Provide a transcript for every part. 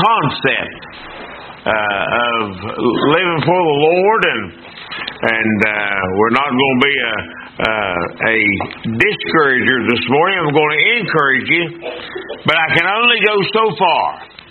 concept of living for the Lord, and we're not going to be a discourager this morning. I'm going to encourage you, but I can only go so far.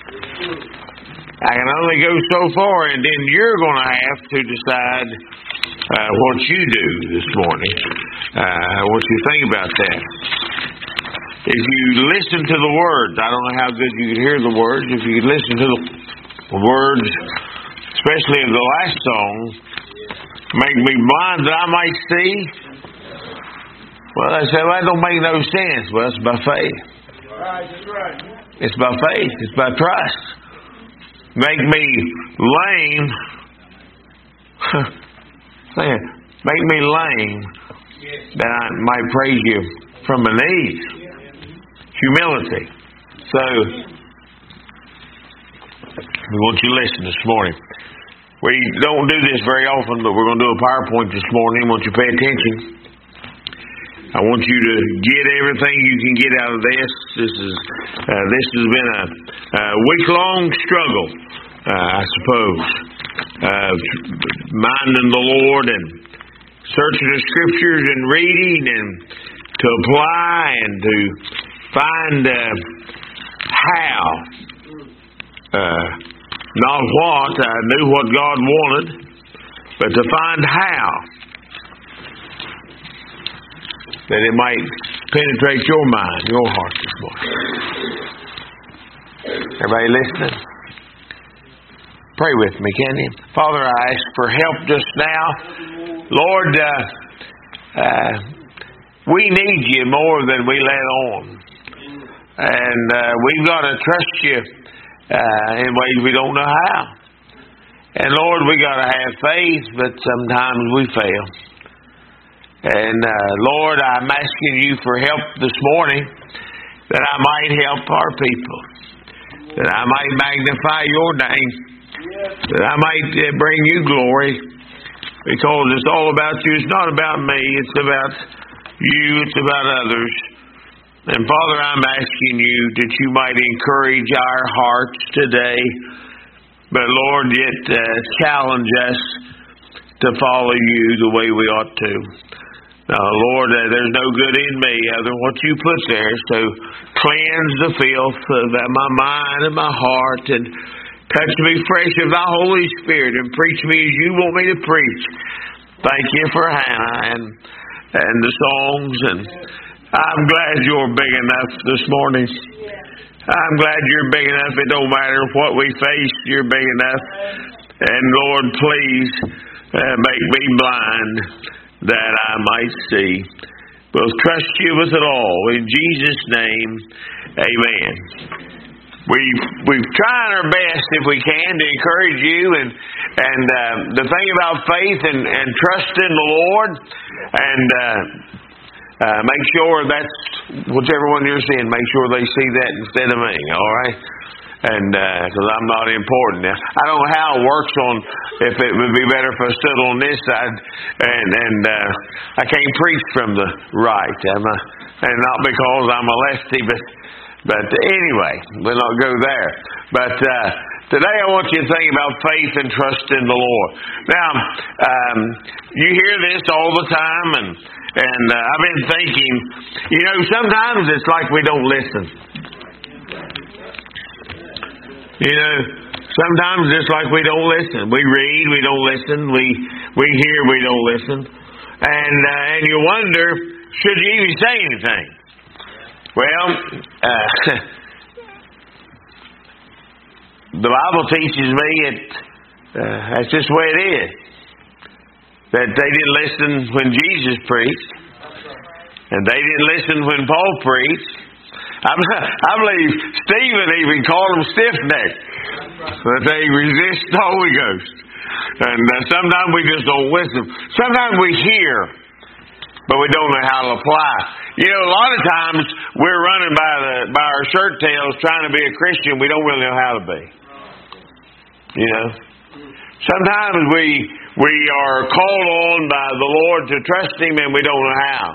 I can only go so far, and then you're going to have to decide what you do this morning. What you think about that. If you listen to the words, I don't know how good you can hear the words. If you listen to the words, especially of the last song, make me blind that I might see. Well, they say, well, that don't make no sense. Well, it's by faith. That's right. It's by faith. It's by trust. Make me lame. Make me lame that I might praise you from my knees. Humility. So, we want you to listen this morning. We don't do this very often, but we're going to do a PowerPoint this morning. I want you to pay attention. I want you to get everything you can get out of this. This has been a week-long struggle, I suppose, minding the Lord and searching the Scriptures and reading and to apply and to find how, not what. I knew what God wanted, but to find how that it might penetrate your mind, your heart this morning. Everybody listening? Pray with me, can you? Father, I ask for help just now. Lord, we need you more than we let on. And we've got to trust you in ways we don't know how. And Lord, we got to have faith, but sometimes we fail. And Lord, I'm asking you for help this morning that I might help our people, that I might magnify your name, that I might bring you glory, because it's all about you. It's not about me. It's about you. It's about others. And Father, I'm asking you that you might encourage our hearts today, but Lord, yet challenge us to follow you the way we ought to. Now, Lord, there's no good in me other than what you put there, so cleanse the filth of my mind and my heart, and touch me fresh of thy Holy Spirit, and preach me as you want me to preach. Thank you for Hannah and the songs, and I'm glad you're big enough this morning. I'm glad you're big enough. It don't matter what we face, you're big enough. And Lord, please make me blind that I might see. We'll trust you with it all. In Jesus' name, amen. We've tried our best, if we can, to encourage you, and the thing about faith and trust in the Lord, and make sure that's whichever one you're seeing, make sure they see that instead of me, all right? And because I'm not important. Now, I don't know how it works on if it would be better if I stood on this side, and I can't preach from the right, and not because I'm a lefty, but anyway, we'll not go there. But today I want you to think about faith and trust in the Lord. Now, you hear this all the time, and I've been thinking, sometimes it's like we don't listen. Sometimes it's like we don't listen. We read, we don't listen. We hear, we don't listen. And you wonder, should you even say anything? Well, the Bible teaches me that's just the way it is. That they didn't listen when Jesus preached, and they didn't listen when Paul preached. I believe Stephen even called them stiff-necked, that they resist the Holy Ghost. And sometimes we just don't listen. Sometimes we hear, but we don't know how to apply. A lot of times we're running by our shirt tails trying to be a Christian. We don't really know how to be. Sometimes we are called on by the Lord to trust Him, and we don't know how.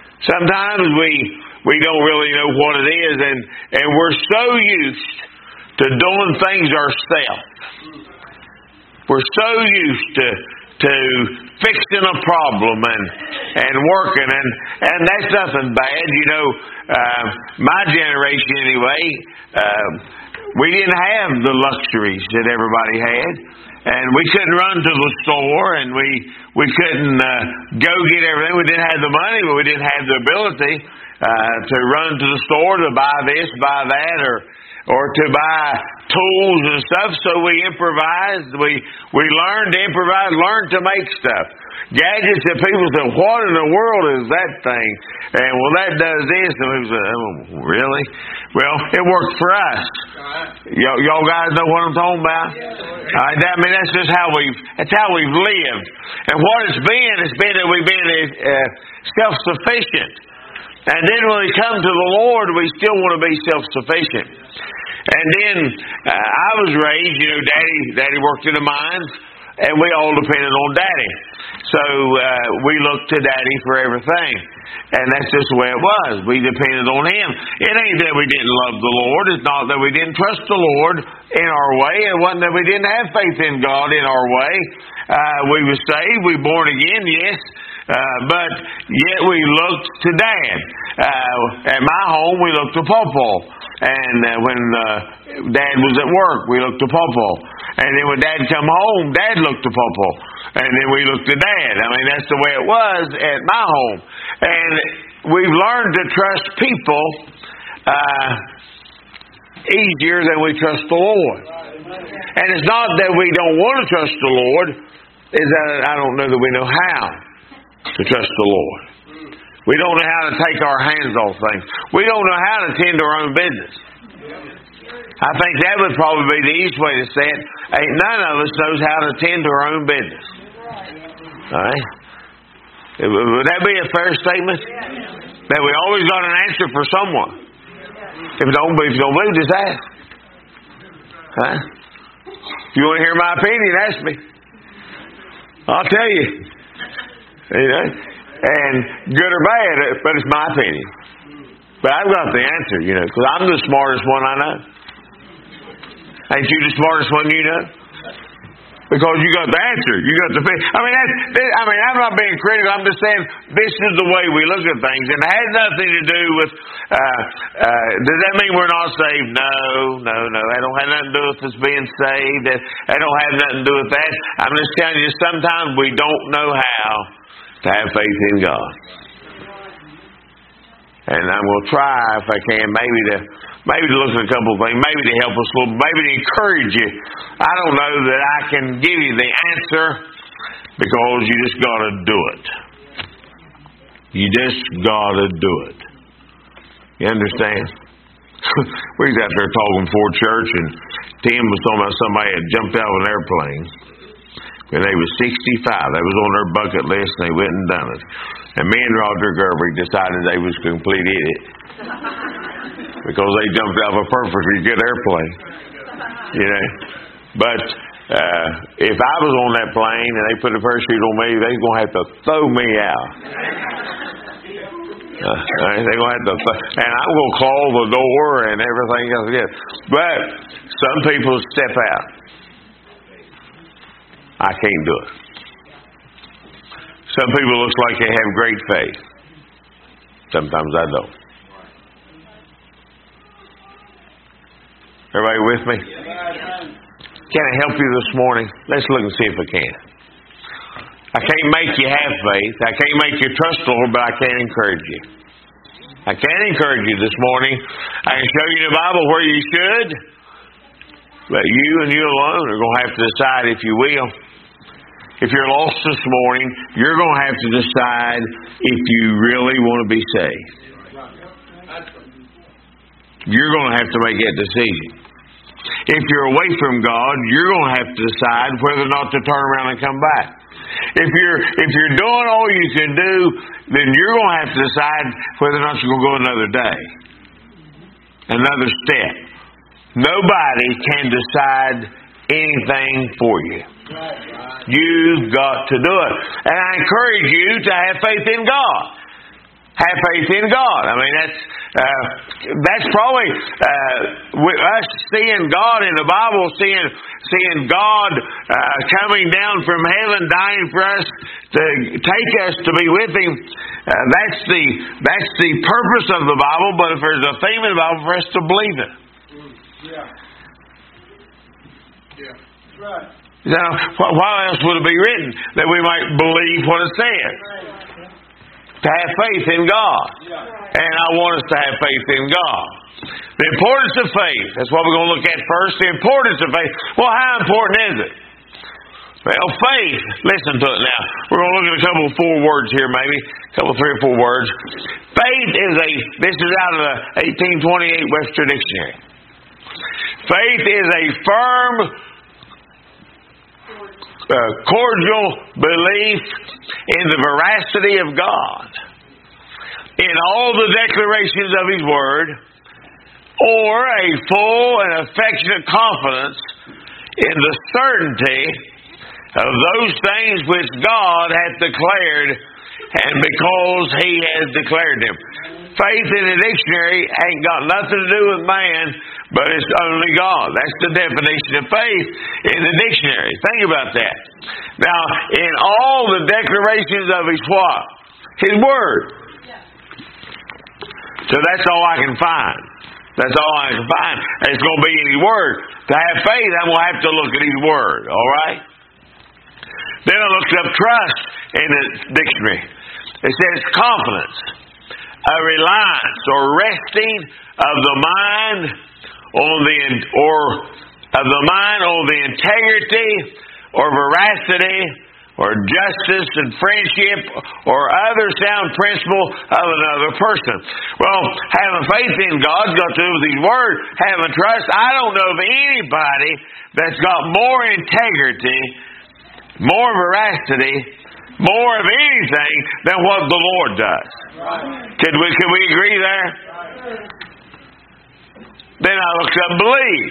Sometimes we don't really know what it is, and we're so used to doing things ourselves. We're so used to fixing a problem and working, and that's nothing bad. You know, my generation anyway, we didn't have the luxuries that everybody had. And we couldn't run to the store, and we couldn't go get everything. We didn't have the money, but we didn't have the ability to run to the store to buy this, buy that, or to buy tools and stuff. So we improvised. We learned to improvise, learned to make stuff. Gadgets that people say, what in the world is that thing? And well, that does this. And people say, oh, really? Well, it worked for us. Y'all guys know what I'm talking about? I mean, that's just how we've lived. And what it's been that we've been self-sufficient. And then when we come to the Lord, we still want to be self-sufficient. And then I was raised, you know, Daddy worked in the mines, and we all depended on Daddy. So we looked to Daddy for everything. And that's just the way it was. We depended on Him. It ain't that we didn't love the Lord. It's not that we didn't trust the Lord in our way. It wasn't that we didn't have faith in God in our way. We were saved. We were born again, yes. But yet we looked to Dad. At my home, we looked to Pawpaw. And when Dad was at work, we looked to Pawpaw. And then when Dad come home, Dad looked to Pawpaw. And then we looked to Dad. I mean, that's the way it was at my home. And we've learned to trust people easier than we trust the Lord. And it's not that we don't want to trust the Lord. It's that I don't know that we know how to trust the Lord. We don't know how to take our hands off things. We don't know how to tend to our own business. I think that would probably be the easiest way to say it. Ain't none of us knows how to tend to our own business. All right? Would that be a fair statement? That we always got an answer for someone. If you don't believe, just ask. Huh? If you want to hear my opinion, ask me. I'll tell you. You know? And good or bad, but it's my opinion. But I've got the answer, you know, because I'm the smartest one I know. Ain't you the smartest one you know? Because you got the answer. You got the. I'm not being critical. I'm just saying this is the way we look at things, and it has nothing to do with. Does that mean we're not saved? No. That don't have nothing to do with us being saved. That don't have nothing to do with that. I'm just telling you, sometimes we don't know how to have faith in God. And I'm going to try, if I can, maybe to look at a couple of things, maybe to help us a little, maybe to encourage you. I don't know that I can give you the answer, because you just got to do it. You just got to do it. You understand? We was out there talking before church, and Tim was talking about somebody had jumped out of an airplane. And they was 65. That was on their bucket list, and they went and done it. And me and Roger Gerber decided they was a complete idiot. Because they jumped out of a perfectly good airplane. You know. But if I was on that plane and they put a parachute on me, they're going to have to throw me out. They're going to have to and I'm going to close the door and everything else. But some people step out. I can't do it. Some people look like they have great faith. Sometimes I don't. Everybody with me? Can I help you this morning? Let's look and see if I can. I can't make you have faith. I can't make you trust the Lord, but I can encourage you. I can encourage you this morning. I can show you the Bible where you should. But you and you alone are going to have to decide if you will. If you're lost this morning, you're going to have to decide if you really want to be saved. You're going to have to make that decision. If you're away from God, you're going to have to decide whether or not to turn around and come back. If you're doing all you can do, then you're going to have to decide whether or not you're going to go another day, another step. Nobody can decide anything for you. You've got to do it. And I encourage you to have faith in God. Have faith in God. I mean, that's probably us seeing God in the Bible, seeing God coming down from heaven, dying for us to take us to be with Him. That's the purpose of the Bible. But if there's a theme in the Bible, for us to believe it. Yeah. That's right. Now, why else would it be written? That we might believe what it says. To have faith in God. And I want us to have faith in God. The importance of faith. That's what we're going to look at first. The importance of faith. Well, how important is it? Well, faith. Listen to it now. We're going to look at a couple of 4 words here, maybe. A couple, 3 or 4 words. Faith is this is out of the 1828 Webster Dictionary. Faith is a firm, cordial belief in the veracity of God, in all the declarations of His Word, or a full and affectionate confidence in the certainty of those things which God hath declared, and because He has declared them. Faith in the dictionary ain't got nothing to do with man, but it's only God. That's the definition of faith in the dictionary. Think about that. Now, in all the declarations of His what? His Word. So that's all I can find. That's all I can find. It's going to be in His Word. To have faith, I'm going to have to look at His Word. All right? Then I looked up trust in the dictionary. It says confidence, a reliance or resting of the mind on the integrity or veracity or justice and friendship or other sound principle of another person. Well, having faith in God's got to do with His Word. Having trust, I don't know of anybody that's got more integrity, more veracity, more of anything than what the Lord does. Can we agree there? Then I looked up believe.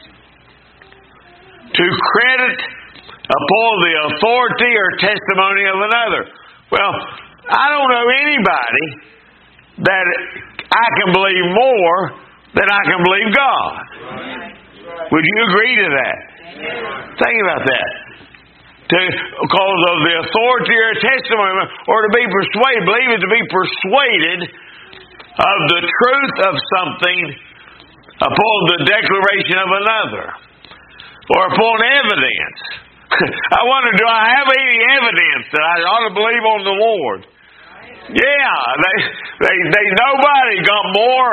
To credit upon the authority or testimony of another. Well, I don't know anybody that I can believe more than I can believe God. Would you agree to that? Think about that. Because of the authority or testimony, or to be persuaded, believe it to be persuaded of the truth of something upon the declaration of another, or upon evidence. I wonder, do I have any evidence that I ought to believe on the Lord? Yeah, nobody got more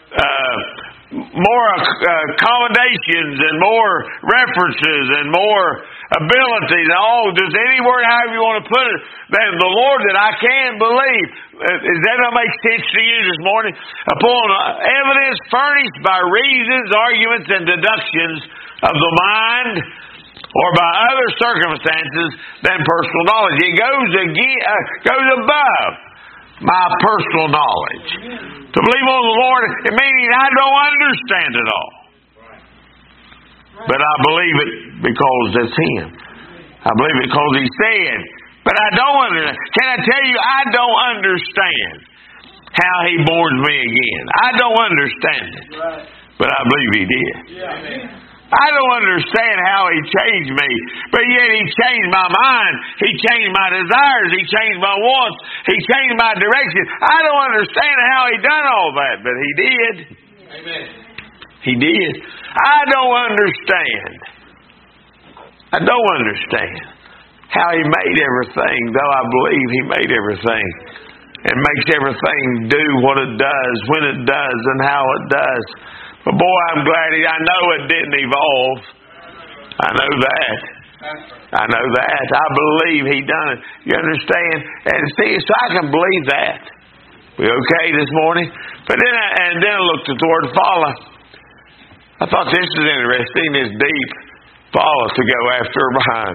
accommodations and more references and more abilities. Does any word, however you want to put it, than the Lord that I can believe. Does that not make sense to you this morning? Upon evidence furnished by reasons, arguments, and deductions of the mind, or by other circumstances than personal knowledge. It goes above my personal knowledge. To believe on the Lord, it means I don't understand it all. But I believe it because it's Him. I believe it because He said. But I don't understand. Can I tell you, I don't understand how He born me again. I don't understand it. But I believe He did. I don't understand how He changed me, but yet He changed my mind. He changed my desires. He changed my wants. He changed my direction. I don't understand how He done all that, but He did. Amen. He did. I don't understand. I don't understand how He made everything, though I believe He made everything and makes everything do what it does, when it does, and how it does. But boy, I'm glad I know it didn't evolve. I know that. I know that. I believe He done it. You understand? And see, so I can believe that. We okay this morning? But then I looked at the word follow. I thought this is interesting. This deep follow to go after or behind.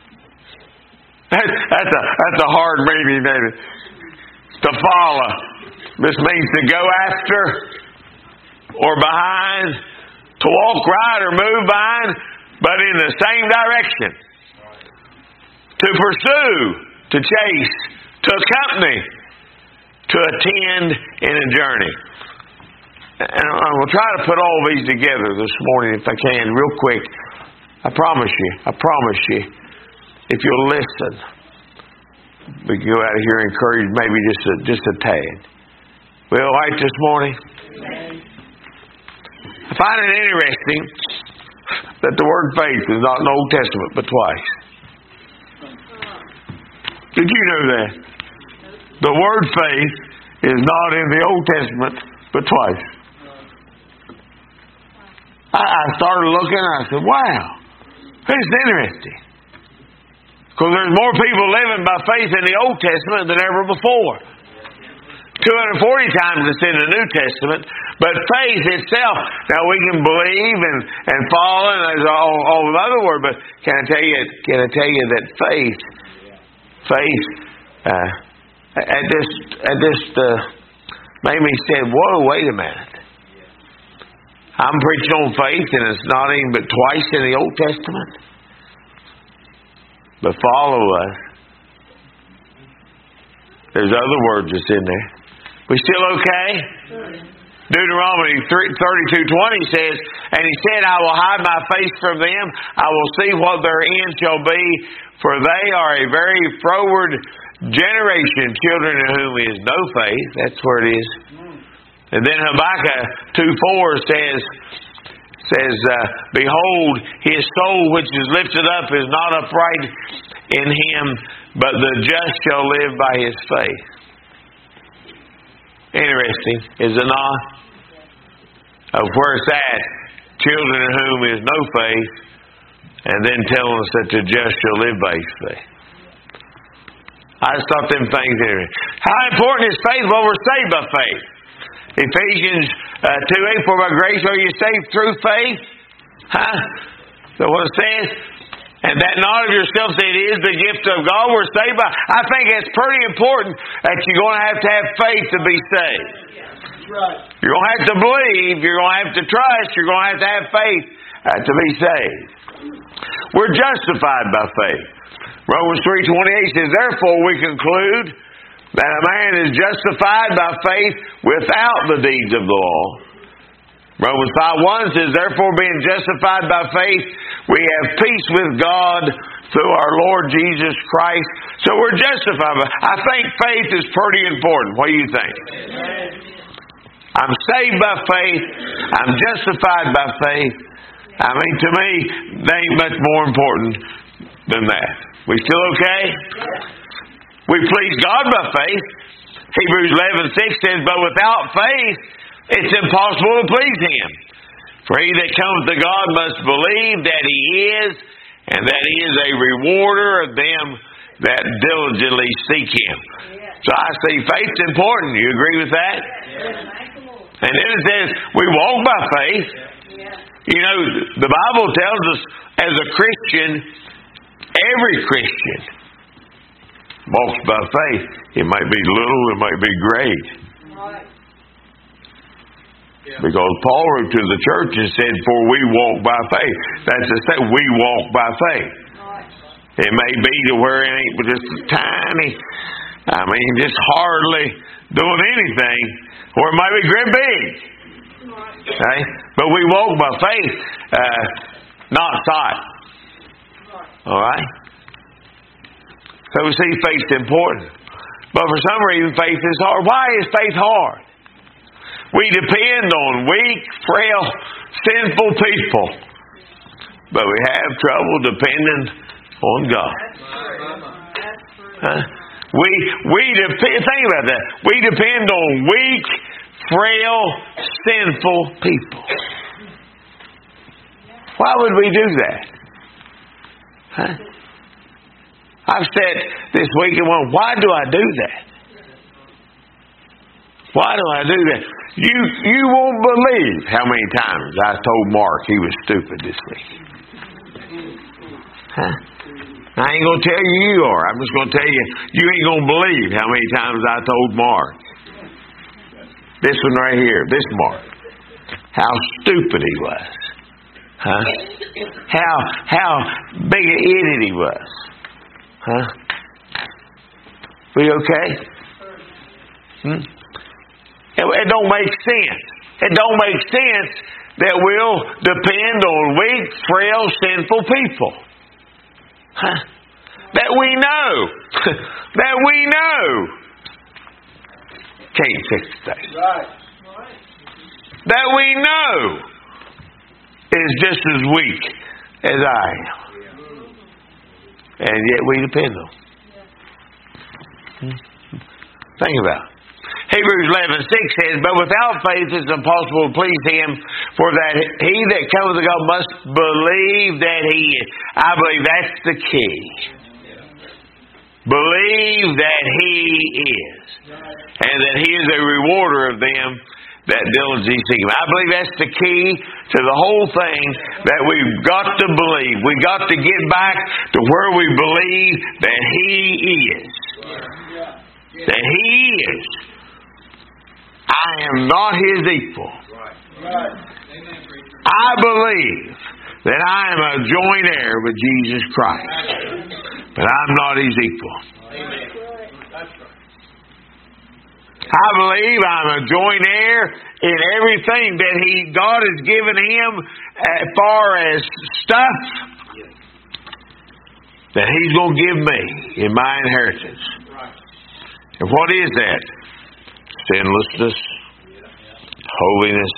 That's a hard meaning, isn't it? To follow. This means to go after or behind, to walk right or move behind, but in the same direction. To pursue, to chase, to accompany, to attend in a journey. And I will try to put all these together this morning if I can, real quick. I promise you, if you'll listen, we can go out of here encouraged, maybe just a tad. We all right this morning? I find it interesting that the word faith is not in the Old Testament but twice. Did you know that? The word faith is not in the Old Testament but twice. I started looking and I said, wow, it's interesting. Because there's more people living by faith in the Old Testament than ever before. 240 times it's in the New Testament. But faith itself, now we can believe and follow, and there's all the other word, but can I tell you that faith made me say, whoa, wait a minute. I'm preaching on faith and it's not even but twice in the Old Testament. But follow us. There's other words that's in there. We still okay? Deuteronomy 32:20 says, and he said, I will hide my face from them. I will see what their end shall be, for they are a very froward generation, children in whom is no faith. That's where it is. And then Habakkuk 2:4 says, behold, his soul which is lifted up is not upright in him, but the just shall live by his faith. Interesting, is it not? Of where it's at, children in whom is no faith, and then telling us that the just shall live by his faith. I just thought them things there. How important is faith? Well, we're saved by faith. Ephesians 2:8, for by grace are you saved through faith. So what it says, and that not of yourselves, it is the gift of God. We're saved by. I think it's pretty important that you're going to have faith to be saved. Right. You're going to have to believe. You're going to have to trust. You're going to have faith to be saved. We're justified by faith. Romans 3:28 says, therefore we conclude that a man is justified by faith without the deeds of the law. Romans 5:1 says, therefore being justified by faith, we have peace with God through our Lord Jesus Christ. So we're justified. I think faith is pretty important. What do you think? I'm saved by faith. I'm justified by faith. I mean, to me, they ain't much more important than that. We still okay? We please God by faith. Hebrews 11:6 says, but without faith, it's impossible to please Him. For he that cometh to God must believe that He is, and that He is a rewarder of them that diligently seek Him. So I see faith's important. You agree with that? And then it says, we walk by faith. You know, the Bible tells us as a Christian, every Christian walks by faith. It might be little, it might be great. Because Paul wrote to the church and said, for we walk by faith. That's to say, we walk by faith. It may be to where it ain't just tiny, just hardly doing anything, or it might be great big. Okay? But we walk by faith, not sight. Alright? So we see faith's important. But for some reason, faith is hard. Why is faith hard? We depend on weak, frail, sinful people. But we have trouble depending on God. Think about that. We depend on weak, frail, sinful people. Why would we do that? I've said this week, why do I do that? Why do I do that? You won't believe how many times I told Mark he was stupid this week. I ain't going to tell you are. I'm just going to tell you, you ain't going to believe how many times I told Mark. This one right here, this Mark. How stupid he was. How big an idiot he was. We okay? It don't make sense. It don't make sense that we'll depend on weak, frail, sinful people. That we know. That we know can't fix things. Right. That we know is just as weak as I am. And yet we depend on. Think about it. Hebrews 11:6 says, "But without faith it is impossible to please Him, for that he that cometh to God must believe that He is." I believe that's the key. Believe that He is. And that He is a rewarder of them that diligently seek Him. I believe that's the key to the whole thing, that we've got to believe. We've got to get back to where we believe that He is. That He is. I am not His equal. I believe that I am a joint heir with Jesus Christ. But I'm not His equal. I believe I'm a joint heir in everything that God has given Him as far as stuff that He's going to give me in my inheritance. And what is that? Sinlessness, holiness.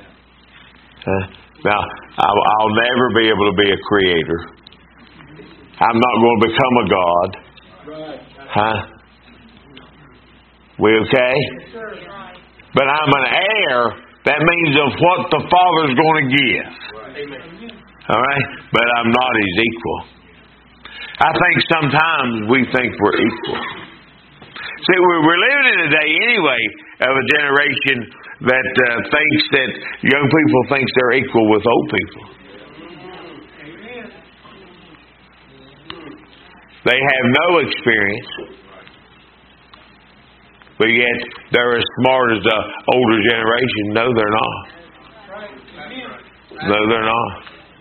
Now, I'll never be able to be a creator. I'm not going to become a God. We okay? But I'm an heir. That means of what the Father's going to give. All right? But I'm not His equal. I think sometimes we think we're equal. See, we're living in a day anyway of a generation that thinks that young people think they're equal with old people. They have no experience, but yet they're as smart as the older generation. No, they're not. No, they're not.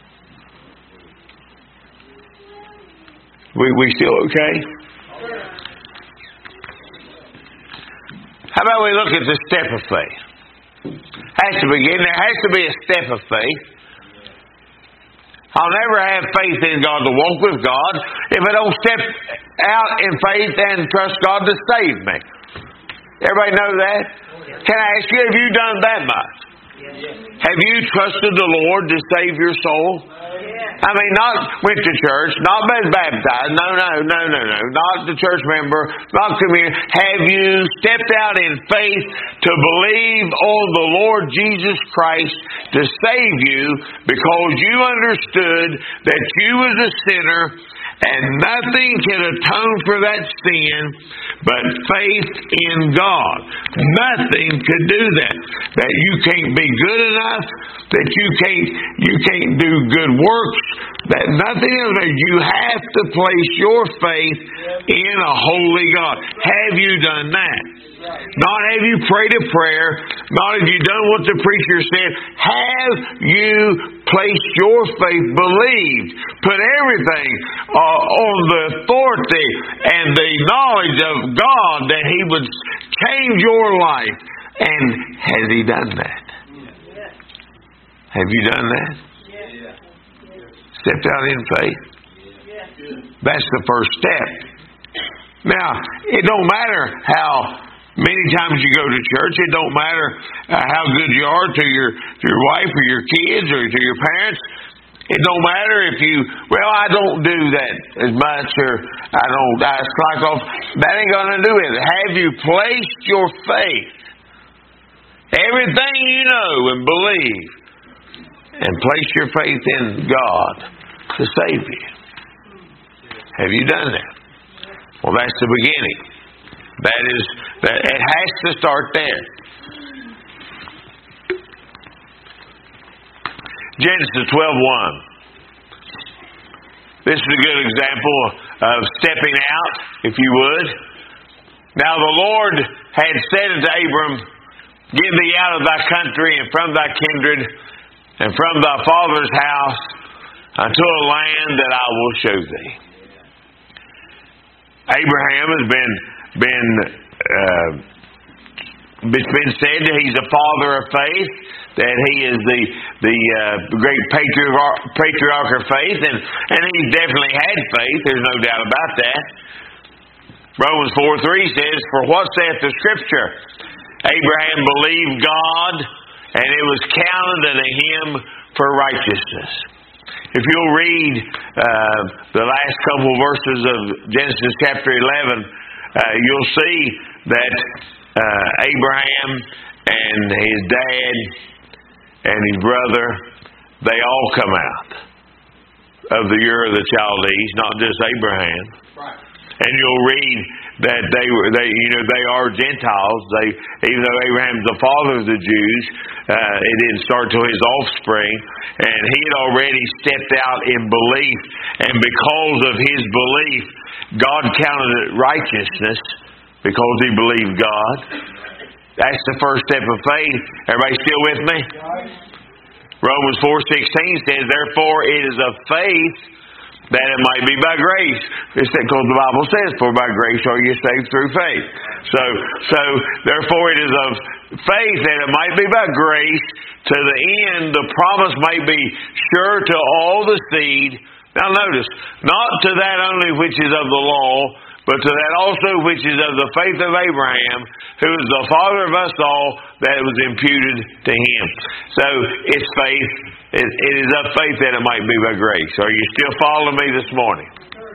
We still okay? How about we look at the step of faith? Has to begin. There has to be a step of faith. I'll never have faith in God to walk with God if I don't step out in faith and trust God to save me. Everybody know that? Can I ask you, have you done that much? Have you trusted the Lord to save your soul? I mean, not went to church, not been baptized. No. Not the church member, not communion. Have you stepped out in faith to believe on the Lord Jesus Christ to save you because you understood that you was a sinner and nothing can atone for that sin but faith in God? Nothing could do that. That you can't be good enough, that you can't do good works, that nothing else. You have to place your faith in a holy God. Have you done that? Not have you prayed a prayer, not have you done what the preacher said. Have you placed your faith, believed, put everything on the authority and the knowledge of God that He would change your life? And has He done that? Have you done that? Stepped out in faith? That's the first step. Now, it don't matter how many times you go to church. It don't matter how good you are to your wife or your kids or to your parents. It don't matter if you, I don't do that as much, or I slack off. That ain't going to do it. Have you placed your faith, everything you know and believe, and place your faith in God to save you? Have you done that? Well, that's the beginning. That it has to start there. Genesis 12:1. This is a good example of stepping out, if you would. Now the Lord had said unto Abram, Get thee out of thy country and from thy kindred and from thy father's house unto a land that I will show thee. Abraham has been It's been said that he's a father of faith, that he is the great patriarch of faith, and he definitely had faith. There's no doubt about that. Romans 4:3 says, "For what saith the Scripture? Abraham believed God, and it was counted unto him for righteousness." If you'll read the last couple verses of Genesis chapter 11, you'll see that Abraham and his dad and his brother, they all come out of the Ur of the Chaldees, not just Abraham. Right. And you'll read that they are Gentiles. Even though Abraham's the father of the Jews, it didn't start till his offspring, and he had already stepped out in belief, and because of his belief, God counted it righteousness because he believed God. That's the first step of faith. Everybody still with me? Romans 4:16 says, "Therefore it is of faith that it might be by grace." It's because the Bible says, "For by grace are you saved through faith." So therefore it is of faith that it might be by grace, to the end the promise might be sure to all the seed. Now notice, not to that only which is of the law, but to that also which is of the faith of Abraham, who is the father of us all, that it was imputed to him. So it's faith. It is of faith that it might be by grace. Are you still following me this morning?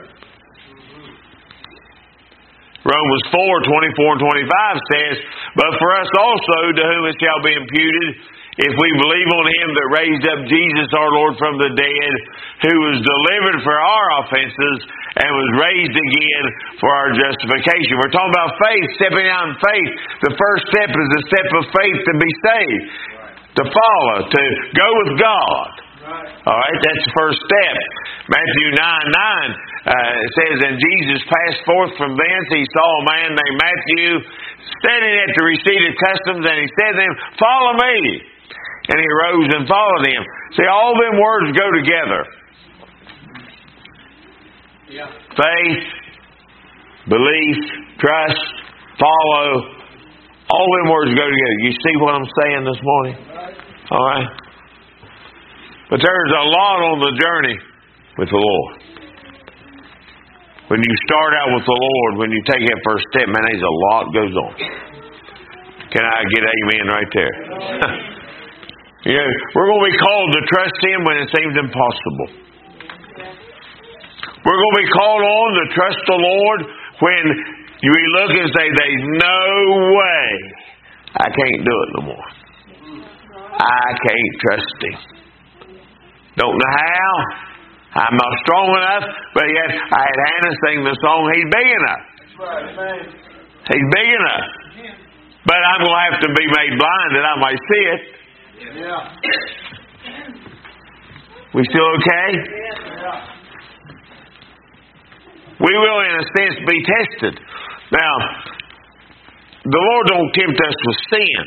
Romans 4:24 and 25 says, "But for us also, to whom it shall be imputed, if we believe on him that raised up Jesus our Lord from the dead, who was delivered for our offenses and was raised again for our justification." We're talking about faith, stepping out in faith. The first step is the step of faith to be saved, to follow, to go with God. All right, that's the first step. Matthew 9:9 says, "And Jesus passed forth from thence. He saw a man named Matthew standing at the receipt of customs, and he said to him, 'Follow me.' And he arose and followed him." See, all them words go together. Yeah. Faith, belief, trust, follow. All them words go together. You see what I'm saying this morning? All right. But there's a lot on the journey with the Lord. When you start out with the Lord, when you take that first step, man, there's a lot goes on. Can I get amen right there? We're going to be called to trust him when it seems impossible. We're going to be called on to trust the Lord when we look and say, "There's no way I can't do it no more. I can't trust him. Don't know how. I'm not strong enough." But yet, I had Hannah sing the song, "He's big enough. He's big enough. But I'm going to have to be made blind that I might see it." Yeah. We still okay? Yeah. We will, in a sense, be tested. Now, the Lord don't tempt us with sin.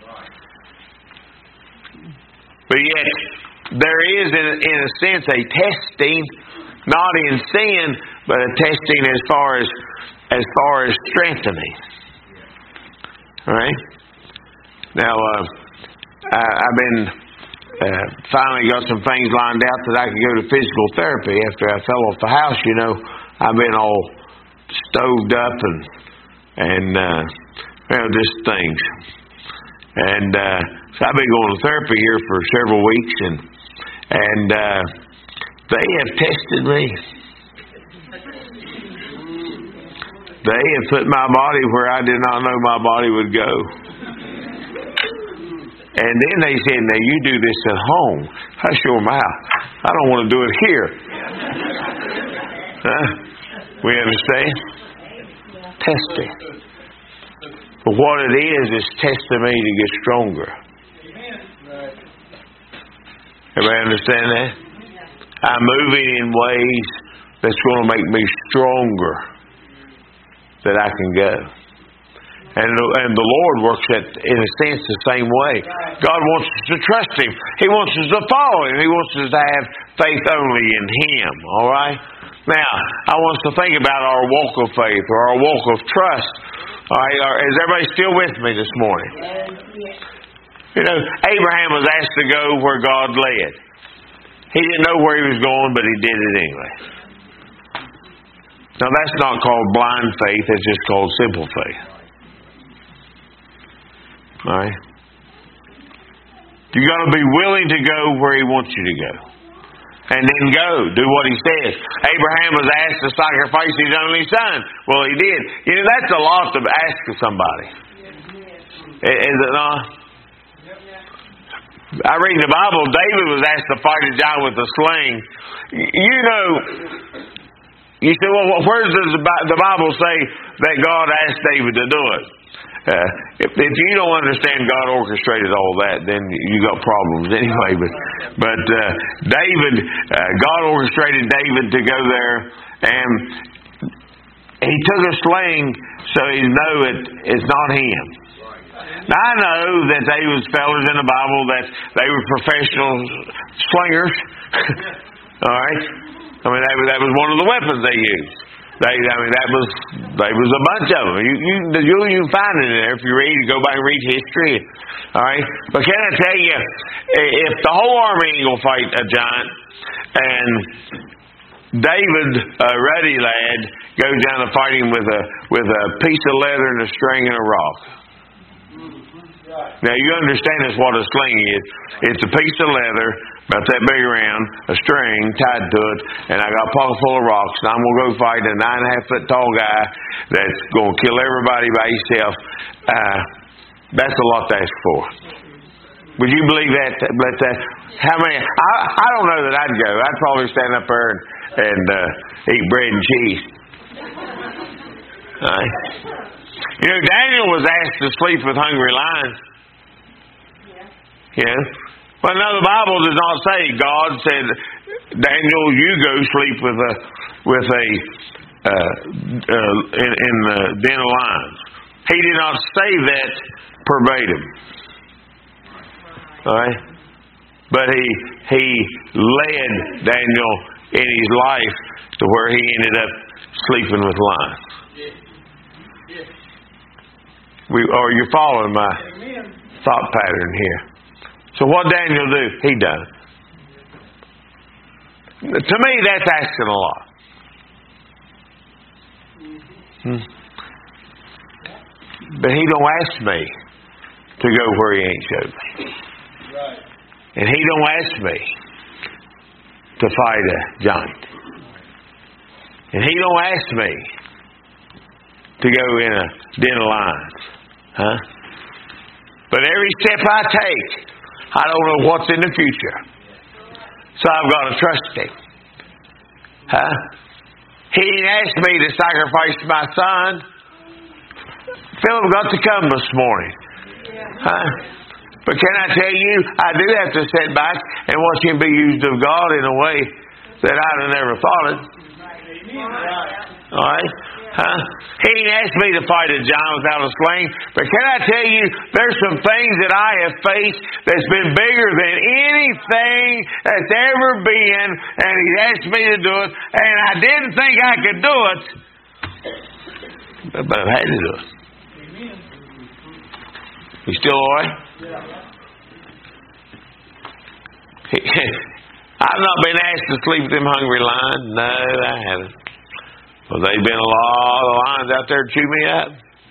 But yet, there is, in a sense, a testing, not in sin, but a testing as far as strengthening. All right? Now, I've been finally got some things lined out that I could go to physical therapy after I fell off the house. I've been all stoved up and just things. And so I've been going to therapy here for several weeks, and they have tested me. They have put my body where I did not know my body would go. And then they said, "Now you do this at home. Hush your mouth. I don't want to do it here." We understand? Testing. But what it is testing me to get stronger. Everybody understand that? I'm moving in ways that's going to make me stronger, that I can go. And the Lord works in a sense the same way. God wants us to trust him. He wants us to follow him. He wants us to have faith only in him. All right? Now, I want us to think about our walk of faith or our walk of trust. All right, is everybody still with me this morning? You know, Abraham was asked to go where God led. He didn't know where he was going, but he did it anyway. Now, that's not called blind faith. It's just called simple faith. All right? You've got to be willing to go where he wants you to go. And then go. Do what he says. Abraham was asked to sacrifice his only son. Well, he did. You know, that's a lot to ask of somebody. Is it not? I read in the Bible, David was asked to fight a giant with a sling. You know, you say, well, where does the Bible say that God asked David to do it? If you don't understand God orchestrated all that, then you got problems anyway. But David, God orchestrated David to go there, and he took a sling so he know it's not him. Now, I know that they was fellas in the Bible that they were professional slingers. All right, I mean that was one of the weapons they used. They was a bunch of them. You find it in there if you read. You go back and read history. All right, but can I tell you, if the whole army ain't gonna fight a giant, and David, a ruddy lad, goes down to fight him with a piece of leather and a string and a rock. Now you understand this what a sling is. It's a piece of leather about that big around, a string tied to it, and I got a pocket full of rocks, and I'm going to go fight a 9.5 foot tall guy that's going to kill everybody by himself. That's a lot to ask for. Would you believe that? How many? I don't know that I'd go. I'd probably stand up there and eat bread and cheese. All right. You know, Daniel was asked to sleep with hungry lions. Yeah. But no, the Bible does not say. God said, Daniel, you go sleep in the den of lions. He did not say that verbatim. All right. But he led Daniel in his life to where he ended up sleeping with lions. You're following my thought pattern here. So what Daniel do? He done it. To me, that's asking a lot. But he don't ask me to go where he ain't showed me. And he don't ask me to fight a giant. And he don't ask me to go in a den of lions. But every step I take, I don't know what's in the future. So I've got to trust him. He didn't ask me to sacrifice my son. Philip got to come this morning. But can I tell you, I do have to sit back and watch him be used of God in a way that I'd have never thought it. All right? He didn't ask me to fight a giant without a sling. But can I tell you, there's some things that I have faced that's been bigger than anything that's ever been, and He's asked me to do it, and I didn't think I could do it, but I've had to do it. You still all right? I've not been asked to sleep with them hungry lions. No, I haven't. Well, there's been a lot of lions out there to chew me up.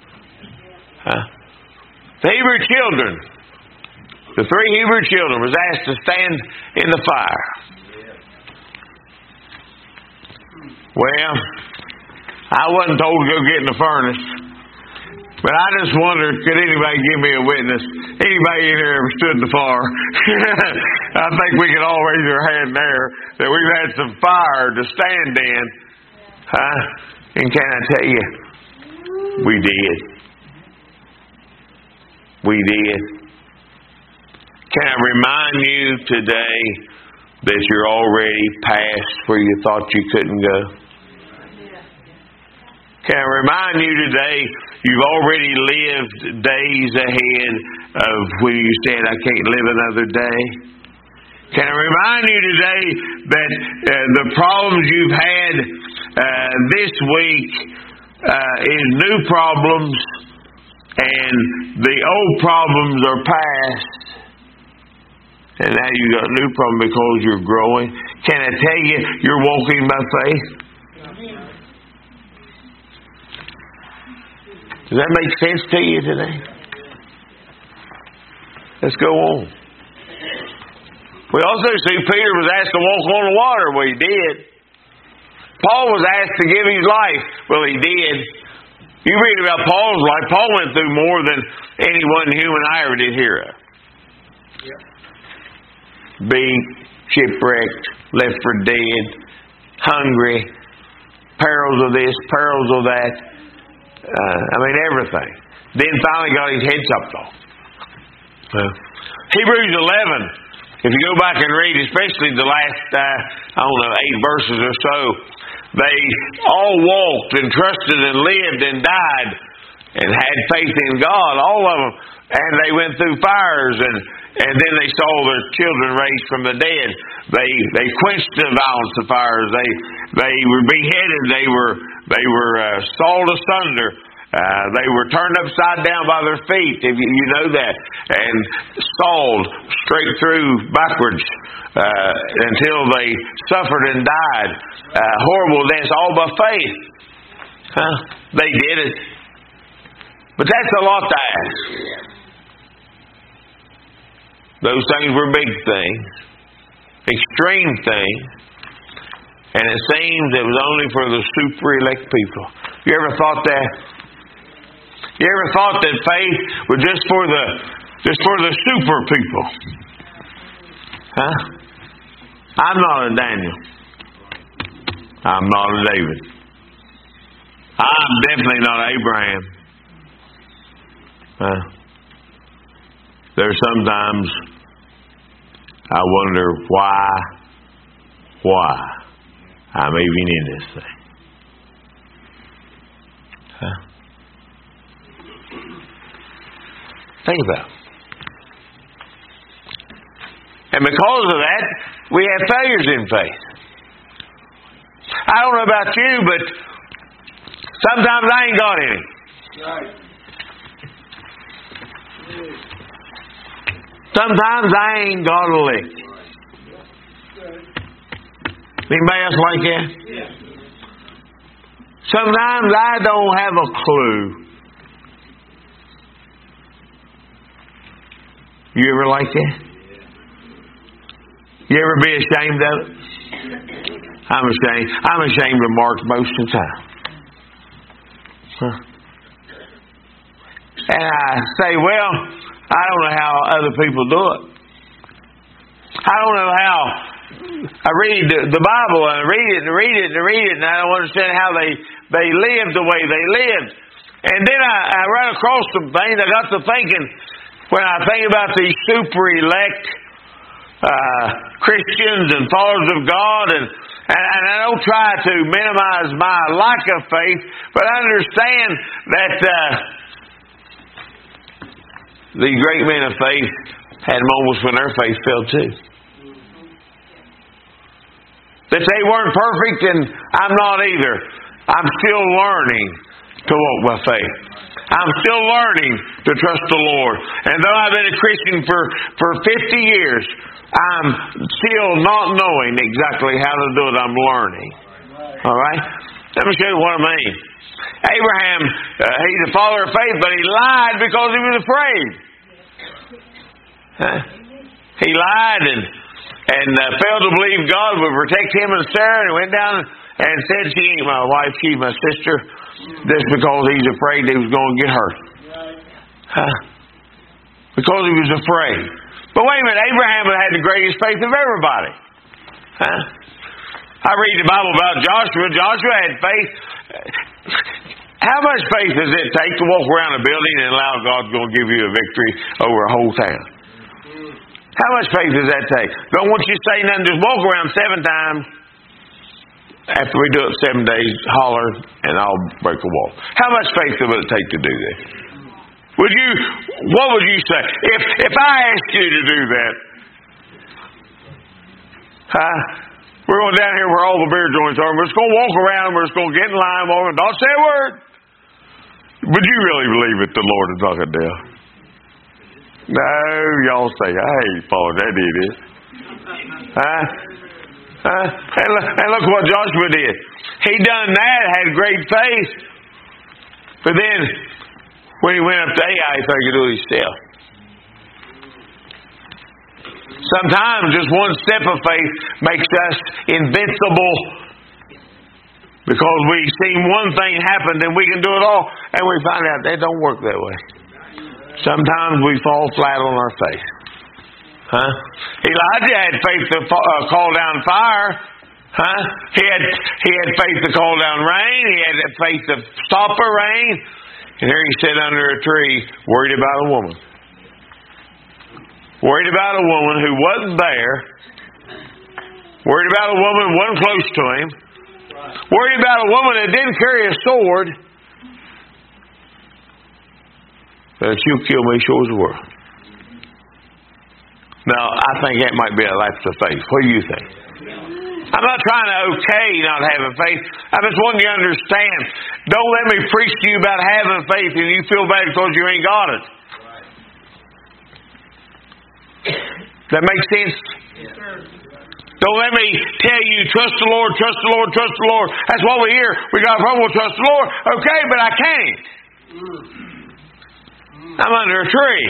The Hebrew children, the 3 Hebrew children, was asked to stand in the fire. Well, I wasn't told to go get in the furnace. But I just wondered, could anybody give me a witness? Anybody in here ever stood in the fire? I think we could all raise our hand there that we've had some fire to stand in. And can I tell you, we did. We did. Can I remind you today that you're already past where you thought you couldn't go? Can I remind you today, you've already lived days ahead of when you said, I can't live another day? Can I remind you today that the problems you've had this week is new problems, and the old problems are past. And now you got a new problem because you're growing. Can I tell you, you're walking by faith? Does that make sense to you today? Let's go on. We also see Peter was asked to walk on the water. Well, he did. Paul was asked to give his life. Well, he did. You read about Paul's life. Paul went through more than anyone human I ever did hear of. Beat, shipwrecked, left for dead, hungry, perils of this, perils of that. Everything. Then finally got his head chopped off. Hebrews 11, if you go back and read, especially the last, 8 verses or so, they all walked and trusted and lived and died and had faith in God, all of them. And they went through fires, and then they saw their children raised from the dead. They quenched the violence of fires. They were beheaded. They were sawed asunder. They were turned upside down by their feet, if you know that, and sawed straight through backwards until they suffered and died. Horrible deaths, all by faith. They did it. But that's a lot to ask. Those things were big things, extreme things, and it seems it was only for the super elect people. You ever thought that? You ever thought that faith was just for the super people? I'm not a Daniel. I'm not a David. I'm definitely not Abraham. There's sometimes I wonder why I'm even in this thing. Think about it. And because of that, we have failures in faith. I don't know about you, but sometimes I ain't got any. Right. Sometimes I ain't got a lick. Anybody else like that? Sometimes I don't have a clue. You ever like that? You ever be ashamed of it? I'm ashamed. I'm ashamed of Mark most of the time. And I say, well, I don't know how other people do it. I don't know how. I read the Bible and I read it and read it and read it, and I don't understand how they lived the way they lived. And then I ran across some things. I got to thinking, when I think about these super elect Christians and followers of God, and I don't try to minimize my lack of faith, but I understand that these great men of faith had moments when their faith fell too. That they weren't perfect, and I'm not either. I'm still learning to walk by faith. I'm still learning to trust the Lord. And though I've been a Christian for 50 years, I'm still not knowing exactly how to do it. I'm learning. All right? Let me show you what I mean. Abraham, he's a father of faith, but he lied because he was afraid. He lied and failed to believe God would protect him and Sarah, and he went down and said, she ain't my wife, she's my sister, just because he's afraid he was going to get hurt. Because he was afraid. But wait a minute, Abraham had the greatest faith of everybody. I read the Bible about Joshua. Joshua had faith. How much faith does it take to walk around a building and allow God's going to give you a victory over a whole town? How much faith does that take? Don't want you to say nothing, just walk around 7 times. After we do it 7 days, holler, and I'll break a wall. How much faith would it take to do that? What would you say? If I asked you to do that, we're going down here where all the beer joints are, and we're just going to walk around, and we're just going to get in line, and not say a word. Would you really believe that the Lord is not going to do? No, y'all say, hey, Paul, that did it. And look what Joshua did. He done that, had great faith. But then, when he went up to Ai, he thought he could do it himself. Sometimes just one step of faith makes us invincible, because we've seen one thing happen, then we can do it all. And we find out that don't work that way. Sometimes we fall flat on our face. Elijah had faith to call down fire. He had faith to call down rain. He had faith to stop a rain. And here he sat under a tree, worried about a woman. Worried about a woman who wasn't there. Worried about a woman who wasn't close to him. Worried about a woman that didn't carry a sword. But she'll kill me, shows the world. Now, I think that might be a lapse of faith. What do you think? I'm not trying to okay not having faith. I just want you to understand. Don't let me preach to you about having faith and you feel bad because you ain't got it. That makes sense? Yes, sir. Don't let me tell you, trust the Lord, trust the Lord, trust the Lord. That's what we hear. We got a problem with trust the Lord. Okay, but I can't. I'm under a tree.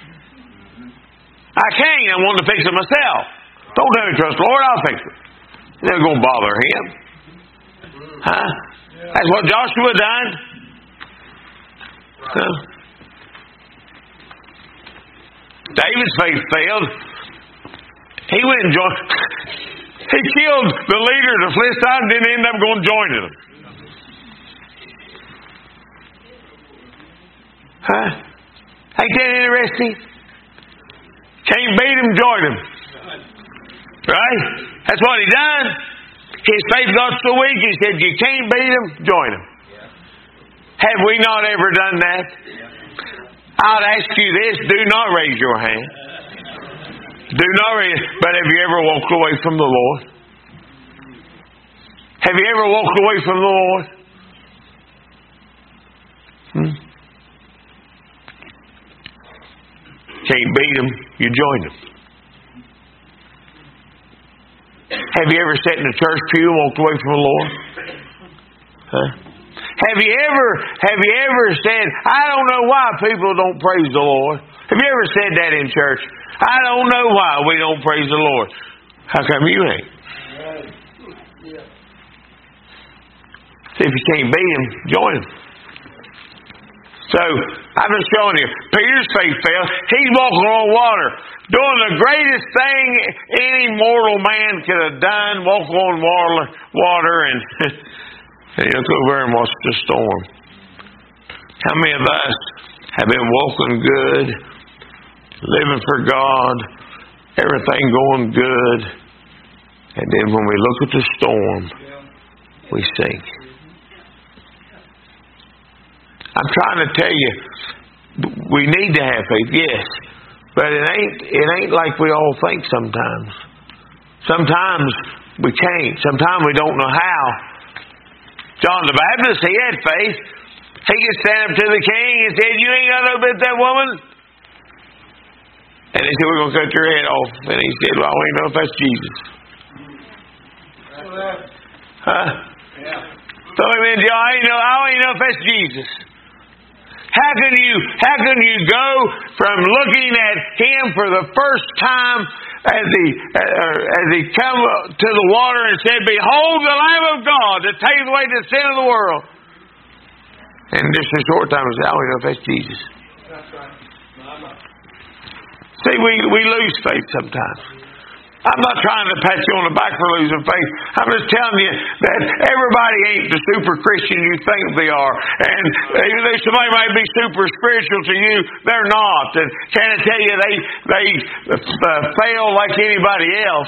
I can't. I want to fix it myself. Don't tell me trust the Lord, I'll fix it. It's never going to bother him. That's what Joshua done. David's faith failed. He went and joined. He killed the leader of the Philistines and didn't end up going to join them. Ain't that interesting? Can't beat him, join him. Right? That's what he done. His faith got so weak, he said, you can't beat him, join him. Have we not ever done that? I'd ask you this, do not raise your hand. Do not raise, but have you ever walked away from the Lord? Have you ever walked away from the Lord? Can't beat him, you join him. Have you ever sat in a church pew and walked away from the Lord? Have you ever said, I don't know why people don't praise the Lord? Have you ever said that in church? I don't know why we don't praise the Lord. How come you ain't? See, if you can't beat him, join him. So, I'm just showing you, Peter's faith failed. He's walking on water, doing the greatest thing any mortal man could have done, walk on water and look over and watch the storm. How many of us have been walking good, living for God, everything going good, and then when we look at the storm, we sink? I'm trying to tell you, we need to have faith, yes, but it ain't like we all think sometimes. Sometimes we can't. Sometimes we don't know how. John the Baptist, he had faith. He could stand up to the king and said, you ain't got no bit that woman. And he said, we're going to cut your head off. And he said, well, I don't even know if that's Jesus. So I mean, I don't even know if that's Jesus. How can you go from looking at him for the first time as he come to the water and said, behold the Lamb of God that taketh away the sin of the world. And just a short time, I said, I don't know if that's Jesus. That's right. See, we lose faith sometimes. I'm not trying to pat you on the back for losing faith. I'm just telling you that everybody ain't the super Christian you think they are. And even though somebody might be super spiritual to you, they're not. And can I tell you, they fail like anybody else.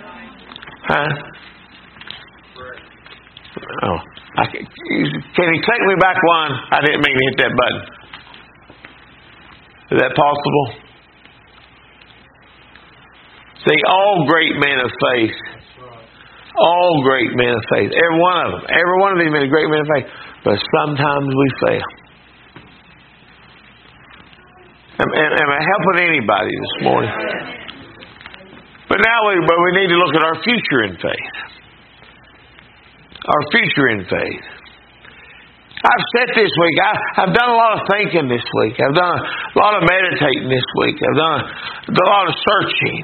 Can you take me back one? I didn't mean to hit that button. Is that possible? See, all great men of faith, all great men of faith, every one of them, every one of these men is a great man of faith, but sometimes we fail. Am I helping anybody this morning? But now we need to look at our future in faith. Our future in faith. I've said this week, I've done a lot of thinking this week. I've done a lot of meditating this week. I've done a lot of searching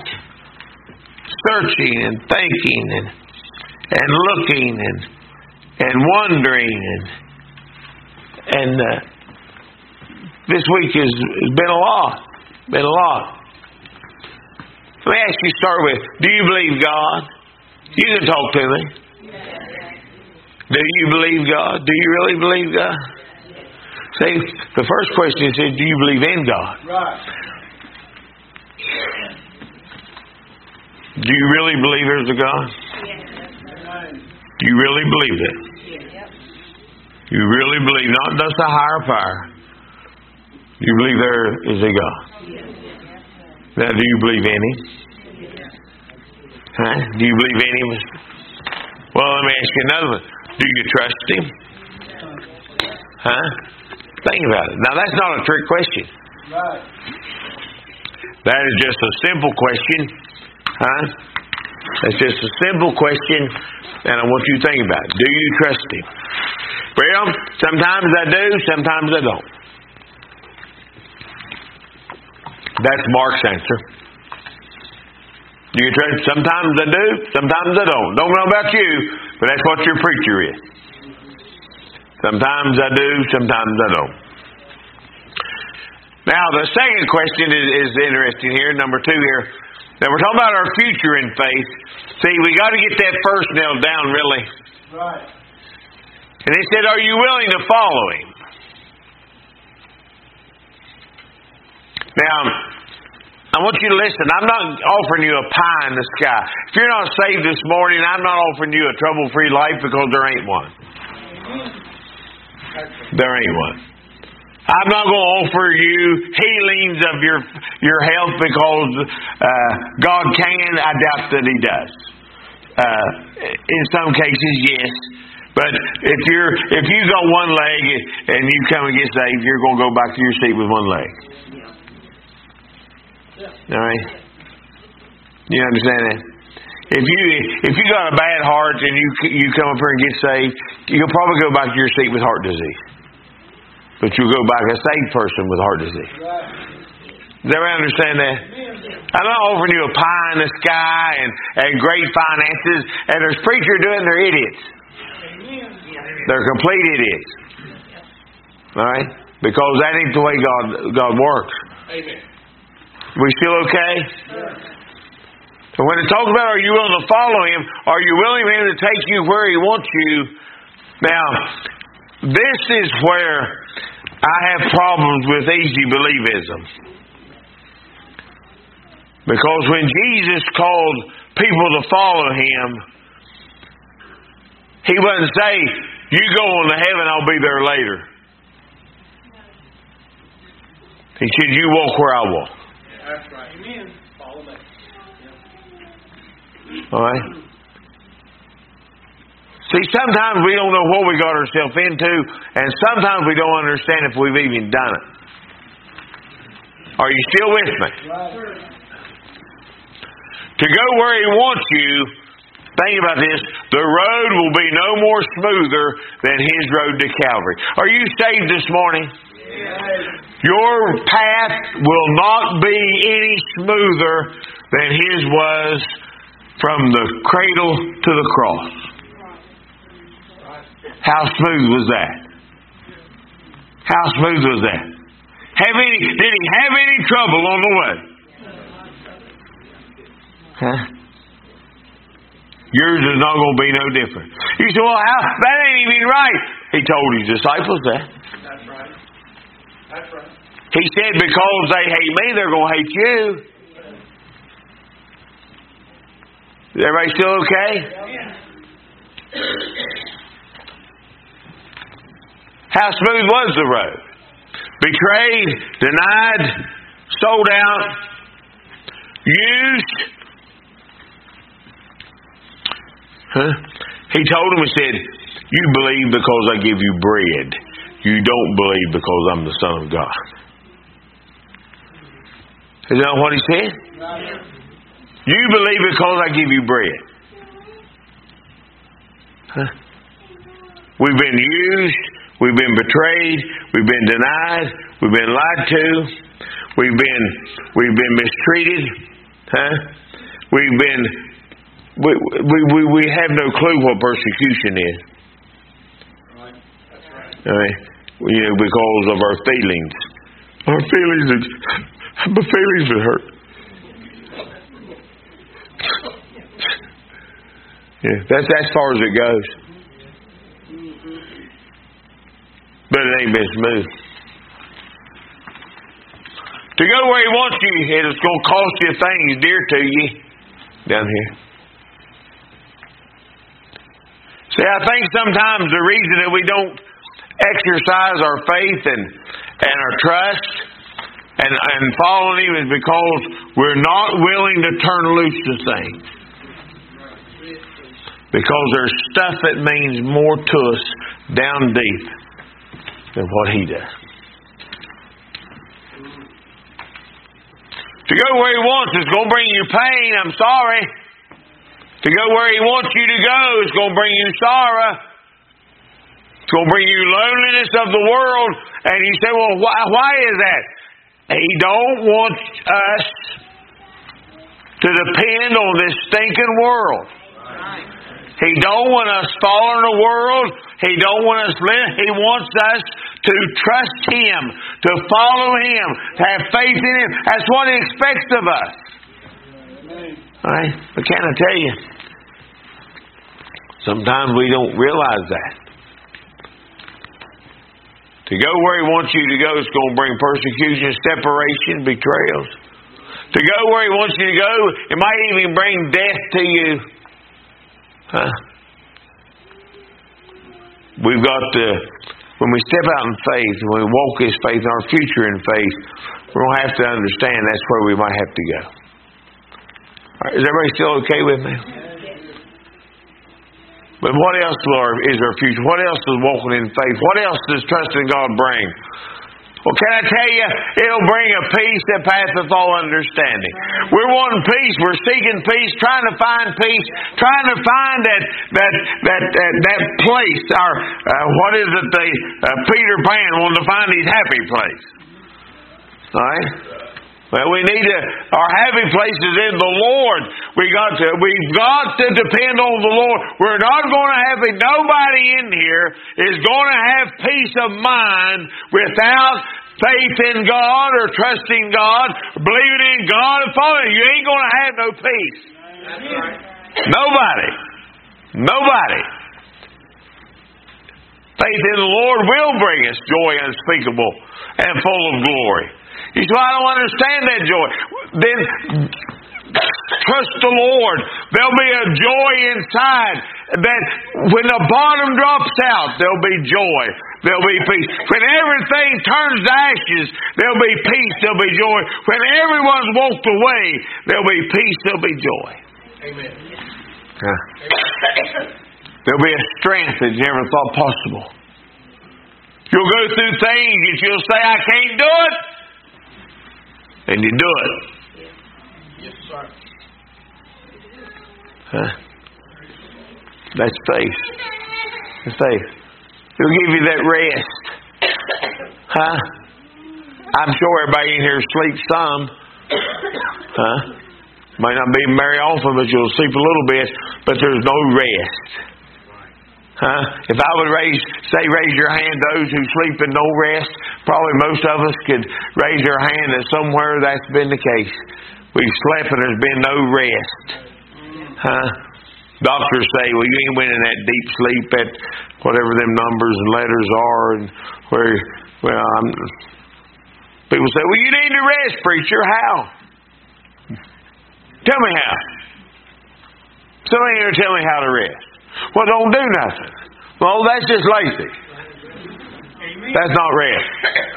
and thinking and looking and wondering and this week has been a lot. Been a lot. Let me ask you, start with, do you believe God? You can talk to me. Do you believe God? Do you really believe God? See, the first question is, do you believe in God? Right. Do you really believe there's a God? Do you really believe that? You really believe, not just a higher power. You believe there is a God. Now, do you believe in Him? Huh? Do you believe in Him? Well, let me ask you another one. Do you trust Him? Huh? Think about it. Now, that's not a trick question. Right. That is just a simple question. Huh? That's just a simple question, and I want you to think about it. Do you trust Him? Well, sometimes I do, sometimes I don't. That's Mark's answer. You trust? Sometimes I do, sometimes I don't. Don't know about you, but that's what your preacher is. Sometimes I do, sometimes I don't. Now, the second question is interesting here, number 2 here. Now, we're talking about our future in faith. See, we got to get that first nailed down, really. Right. And he said, are you willing to follow Him? Now, I want you to listen. I'm not offering you a pie in the sky. If you're not saved this morning, I'm not offering you a trouble-free life because there ain't one. There ain't one. I'm not going to offer you healings of your health because God can. I doubt that He does. In some cases, yes. But if you got one leg and you come and get saved, you're going to go back to your seat with one leg. All right? You understand that? If you got a bad heart and you come up here and get saved, you'll probably go back to your seat with heart disease. But you'll go back a saved person with heart disease. Does everybody understand that? I'm not offering you a pie in the sky and great finances, and there's preachers doing, they're idiots. They're complete idiots. All right? Because that ain't the way God works. Amen. We still okay? So when it talks about are you willing to follow Him, are you willing for Him to take you where He wants you? Now, this is where I have problems with easy believism. Because when Jesus called people to follow Him, He wouldn't say, you go on to heaven, I'll be there later. He said, you walk where I walk. That's right. Amen. Follow me. All right? See, sometimes we don't know what we got ourselves into, and sometimes we don't understand if we've even done it. Are you still with me? Right. To go where He wants you, think about this, the road will be no more smoother than His road to Calvary. Are you saved this morning? Yes. Your path will not be any smoother than His was from the cradle to the cross. How smooth was that? How smooth was that? Did He have any trouble on the way? Huh? Yours is not going to be no different. You say, well, that ain't even right. He told His disciples that. That's right. That's right. He said, because they hate me, they're going to hate you. Is everybody still okay? How smooth was the road? Betrayed, denied, sold out, used. Huh? He told them, He said, you believe because I give you bread. You don't believe because I'm the Son of God. Is that what he said? You believe because I give you bread. Huh? We've been used. We've been betrayed. We've been denied. We've been lied to. We've been mistreated. Huh? We have no clue what persecution is. Right. That's right. I mean, because of our feelings. Our feelings are hurt. Yeah, that's as far as it goes. But it ain't been smooth. To go where He wants you, it's going to cost you things dear to you down here. See, I think sometimes the reason that we don't exercise our faith and our trust and follow Him is because we're not willing to turn loose the things. Because there's stuff that means more to us down deep than what He does. To go where He wants is going to bring you pain, I'm sorry. To go where He wants you to go is going to bring you sorrow. It's going to bring you loneliness of the world. And you say, well, why is that? He don't want us to depend on this stinking world. He don't want us following the world. He don't want us living. He wants us to trust Him, to follow Him, to have faith in Him. That's what He expects of us. All right? But can I tell you, sometimes we don't realize that. To go where He wants you to go is going to bring persecution, separation, betrayals. To go where He wants you to go, it might even bring death to you. Huh? We've got to, when we step out in faith, when we walk this faith, our future in faith, we're going to have to understand that's where we might have to go. All right, is everybody still okay with me? But what else is our future? What else is walking in faith? What else does trusting God bring? Well, can I tell you, it'll bring a peace that passeth all understanding. We're wanting peace. We're seeking peace, trying to find peace, trying to find that place. What is it? Peter Pan wanted to find his happy place. All right. Well, we need our happy place is in the Lord. We've got to depend on the Lord. We're not going to have it. Nobody in here is going to have peace of mind without faith in God or trusting God, believing in God and following. You ain't going to have no peace. That's right. Nobody. Faith in the Lord will bring us joy unspeakable and full of glory. You say, well, I don't understand that joy. Then trust the Lord. There'll be a joy inside that when the bottom drops out, there'll be joy. There'll be peace. When everything turns to ashes, there'll be peace. There'll be joy. When everyone's walked away, there'll be peace. There'll be joy. Amen. There'll be a strength that you never thought possible. You'll go through things that you'll say, I can't do it. And you do it. Yes, sir. Huh? That's faith. That's faith. It'll give you that rest. Huh? I'm sure everybody in here sleeps some. Huh? Might not be very often, but you'll sleep a little bit. But there's no rest. Huh? If I would raise your hand, those who sleep and no rest, probably most of us could raise our hand that somewhere that's been the case. We've slept and there's been no rest. Huh? Doctors say, well, you ain't went in that deep sleep at whatever them numbers and letters are, and people say, well, you need to rest, preacher. How? Tell me how. Somebody here tell me how to rest. Well, don't do nothing. Well, that's just lazy. That's not rest.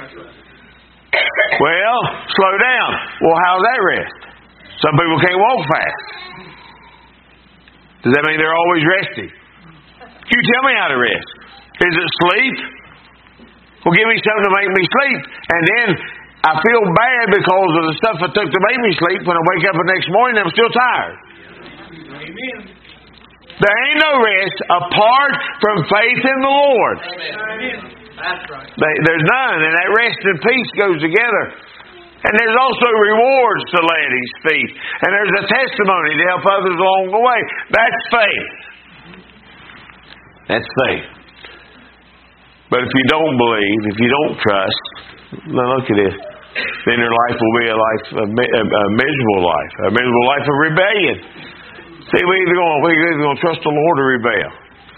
Well, slow down. Well, how's that rest? Some people can't walk fast. Does that mean they're always resting? You tell me how to rest. Is it sleep? Well, give me something to make me sleep. And then I feel bad because of the stuff I took to make me sleep. When I wake up the next morning, I'm still tired. Amen. There ain't no rest apart from faith in the Lord. Amen. That's right. There's none, and that rest and peace goes together. And there's also rewards to lay at His feet. And there's a testimony to help others along the way. That's faith. That's faith. But if you don't believe, if you don't trust, now look at this. Then your life will be a miserable life. A miserable life of rebellion. See, we're either going to trust the Lord or rebel.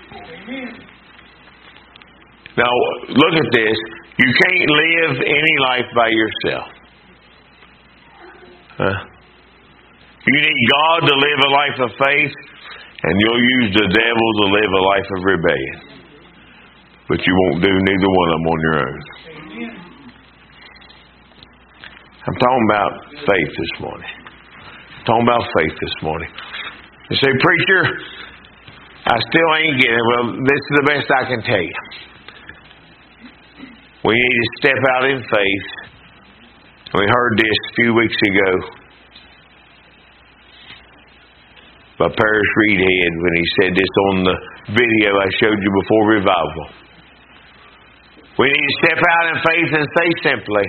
Now, look at this. You can't live any life by yourself. You need God to live a life of faith, and you'll use the devil to live a life of rebellion. But you won't do neither one of them on your own. I'm talking about faith this morning. I'm talking about faith this morning. You say, preacher, I still ain't getting it. Well, this is the best I can tell you. We need to step out in faith. We heard this a few weeks ago by Paris Reedhead when he said this on the video I showed you before revival. We need to step out in faith and say simply,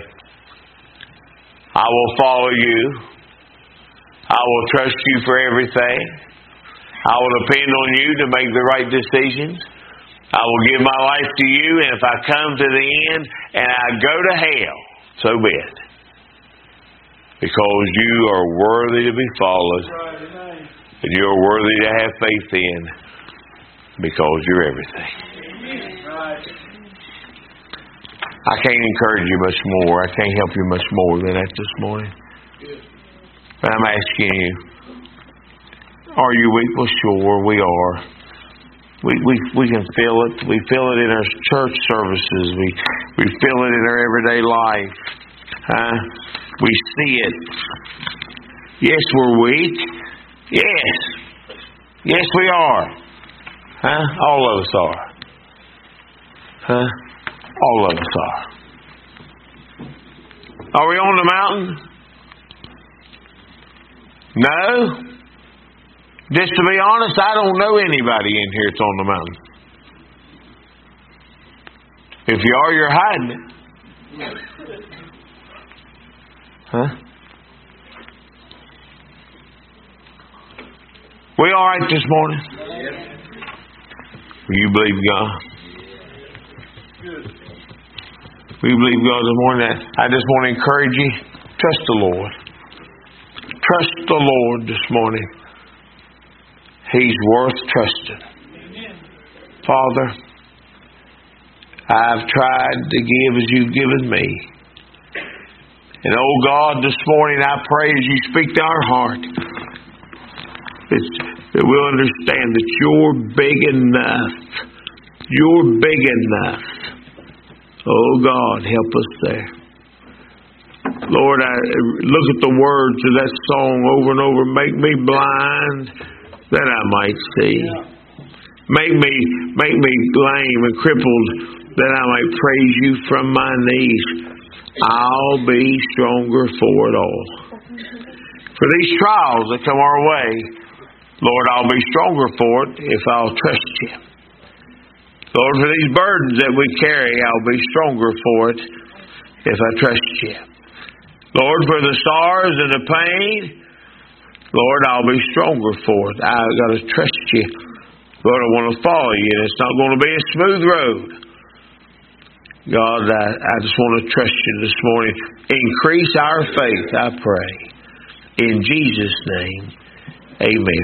I will follow you. I will trust you for everything. I will depend on you to make the right decisions. I will give my life to you, and if I come to the end and I go to hell, so be it. Because you are worthy to be followed, and you are worthy to have faith in, because you're everything. I can't encourage you much more. I can't help you much more than that this morning. But I'm asking you, are you weak? Well, sure, we are. We can feel it. We feel it in our church services. We feel it in our everyday life. We see it. Yes, we're weak. Yes. Yes, we are. All of us are. All of us are. Are we on the mountain? No. Just to be honest, I don't know anybody in here that's on the mountain. If you are, you're hiding it. We all right this morning? Will you believe God? Will you believe God this morning? I just want to encourage you, trust the Lord. Trust the Lord this morning. He's worth trusting. Father, I've tried to give as you've given me. And oh God, this morning I pray as you speak to our heart that we'll understand that you're big enough. You're big enough. Oh God, help us there. Lord, I look at the words of that song over and over. Make me blind that I might see. Make me lame and crippled that I might praise you from my knees. I'll be stronger for it all. For these trials that come our way, Lord, I'll be stronger for it if I'll trust you. Lord, for these burdens that we carry, I'll be stronger for it if I trust you. Lord, for the sorrows and the pain, Lord, I'll be stronger for it. I've got to trust you. Lord, I want to follow you, and it's not going to be a smooth road. God, I just want to trust you this morning. Increase our faith, I pray. In Jesus' name, amen.